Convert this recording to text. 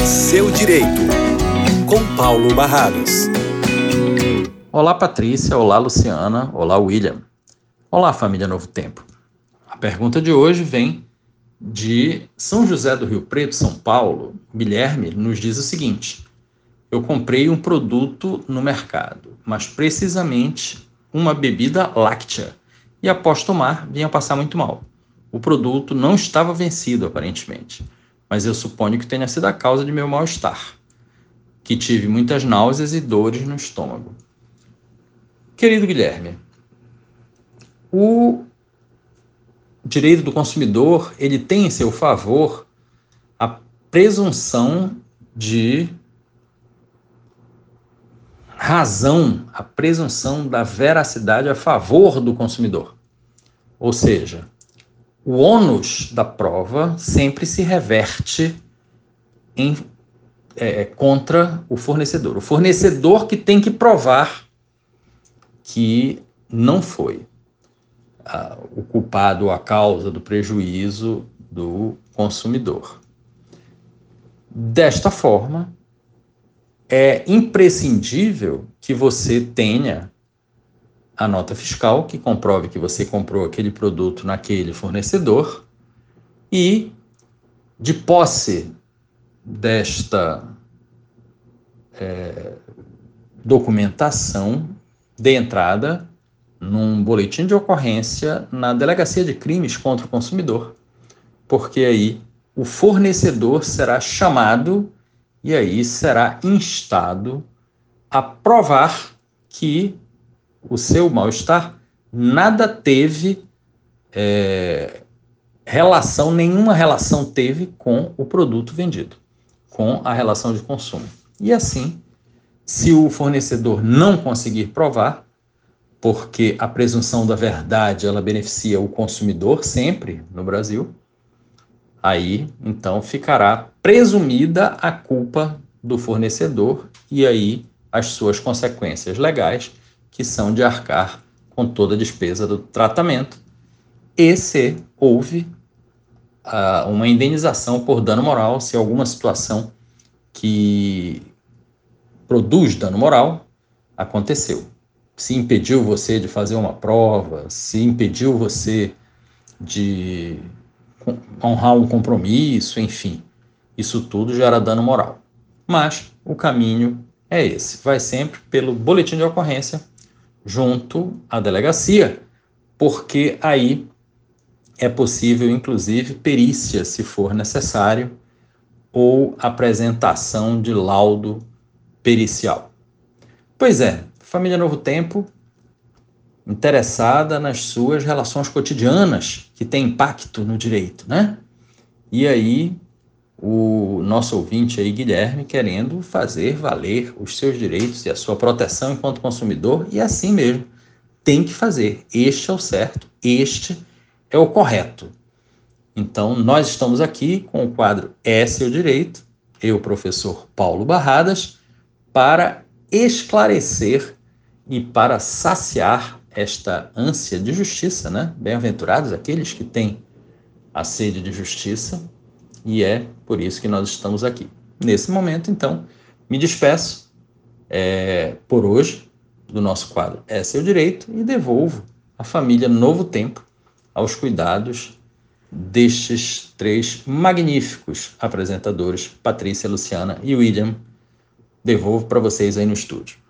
Seu Direito, com Paulo Barradas. Olá, Patrícia. Olá, Luciana. Olá, William. Olá, família Novo Tempo. A pergunta de hoje vem de São José do Rio Preto, São Paulo. Guilherme nos diz o seguinte: eu comprei um produto no mercado, mas precisamente uma bebida láctea, e após tomar, vinha passar muito mal. O produto não estava vencido, aparentemente, mas eu suponho que tenha sido a causa de meu mal-estar, que tive muitas náuseas e dores no estômago. Querido Guilherme, o direito do consumidor, ele tem em seu favor a presunção de razão, a presunção da veracidade a favor do consumidor. Ou seja, o ônus da prova sempre se reverte contra o fornecedor. O fornecedor que tem que provar que não foi o culpado ou a causa do prejuízo do consumidor. Desta forma, é imprescindível que você tenha a nota fiscal que comprove que você comprou aquele produto naquele fornecedor e, de posse desta documentação, de entrada num boletim de ocorrência na Delegacia de Crimes contra o Consumidor, porque aí o fornecedor será chamado e aí será instado a provar que o seu mal-estar nada teve nenhuma relação teve com o produto vendido, com a relação de consumo. E assim, se o fornecedor não conseguir provar, porque a presunção da verdade ela beneficia o consumidor sempre no Brasil, aí então ficará presumida a culpa do fornecedor e aí as suas consequências legais, que são de arcar com toda a despesa do tratamento, e se houve uma indenização por dano moral, se alguma situação que produz dano moral aconteceu. Se impediu você de fazer uma prova, se impediu você de honrar um compromisso, enfim, isso tudo gera dano moral. Mas o caminho é esse, vai sempre pelo boletim de ocorrência junto à delegacia, porque aí é possível, inclusive, perícia, se for necessário, ou apresentação de laudo pericial. Pois é, família Novo Tempo, interessada nas suas relações cotidianas, que tem impacto no direito, né? E aí, o nosso ouvinte aí, Guilherme, querendo fazer valer os seus direitos e a sua proteção enquanto consumidor, e assim mesmo, tem que fazer. Este é o certo, este é o correto. Então, nós estamos aqui com o quadro É Seu Direito, eu, professor Paulo Barradas, para esclarecer e para saciar esta ânsia de justiça, né? Bem-aventurados aqueles que têm a sede de justiça, e é por isso que nós estamos aqui. Nesse momento, então, me despeço por hoje do nosso quadro É Seu Direito e devolvo a família Novo Tempo aos cuidados destes três magníficos apresentadores, Patrícia, Luciana e William. Devolvo para vocês aí no estúdio.